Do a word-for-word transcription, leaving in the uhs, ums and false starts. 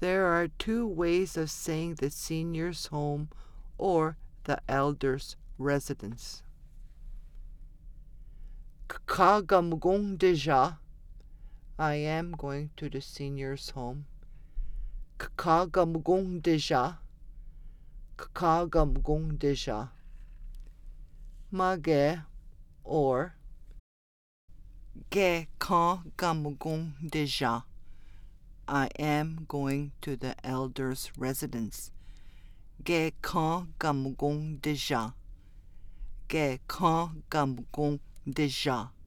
There are two ways of saying the senior's home or the elder's residence. Kagamgung deja. I am going to the senior's home. Kagamgung deja. Kagamgung deja. Mage or Ge kagamgung deja. I am going to the elder's residence. Ge kagamgung deja. Ge kagamgung deja.